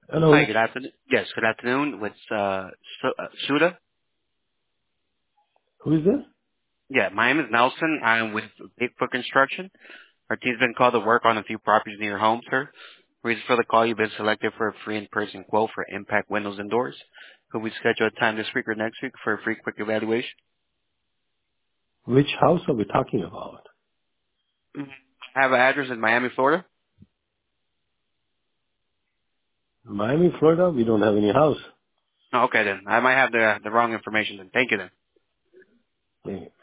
Hi, Hello. good afternoon. Yes, good afternoon. With Suda. Who is this? Yeah, my name is Nelson. I'm with Bigfoot Construction. Our team's been called to work on a few properties near your home, sir. Reason for the call, you've been selected for a free in-person quote for impact windows and doors. Could we schedule a time this week or next week for a free quick evaluation? Which house are we talking about? Mhm. I have an address in Miami, Florida. Miami, Florida? We don't have any house. Oh, okay then. I might have the wrong information then. Thank you then. Okay.